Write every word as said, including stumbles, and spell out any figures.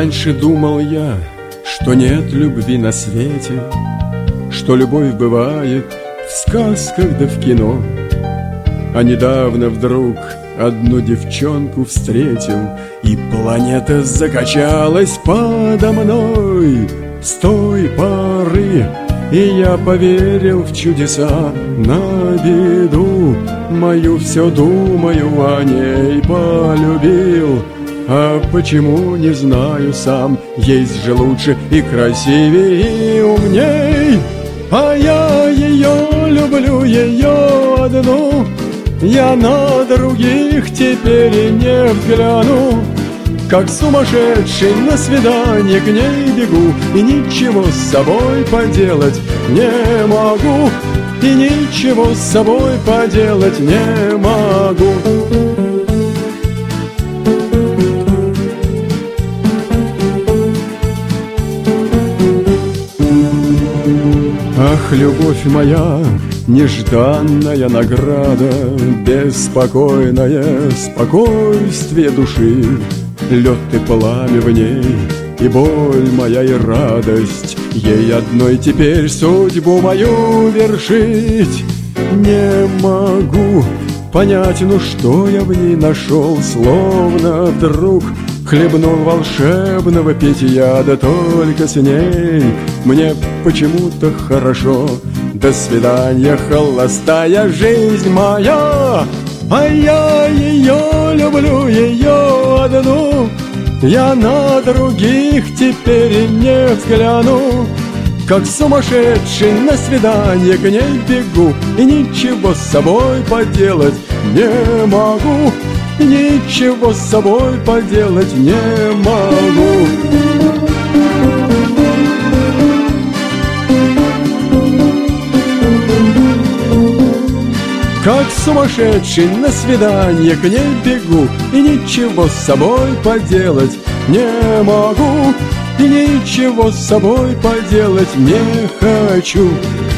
Раньше думал я, что нет любви на свете, что любовь бывает в сказках да в кино. А недавно вдруг одну девчонку встретил, и планета закачалась подо мной. С той поры и я поверил в чудеса, на беду мою все думаю о ней, полюбил. А почему, не знаю сам, есть же лучше и красивее, и умней. А я ее люблю, ее одну, я на других теперь и не взгляну. Как сумасшедший на свидание к ней бегу, и ничего с собой поделать не могу, и ничего с собой поделать не могу. Ах, любовь моя, нежданная награда, беспокойное спокойствие души. Лед и пламя в ней, и боль моя, и радость, ей одной теперь судьбу мою вершить. Не могу понять, ну что я в ней нашел, словно вдруг хлебнул волшебного питья, да только с ней мне почему-то хорошо. До свидания, холостая жизнь моя, а я ее люблю, ее одну, я на других теперь не взгляну. Как сумасшедший на свидание к ней бегу, и ничего с собой поделать не могу, ничего с собой поделать не могу. Как сумасшедший на свидание к ней бегу, и ничего с собой поделать не могу, и ничего с собой поделать не хочу.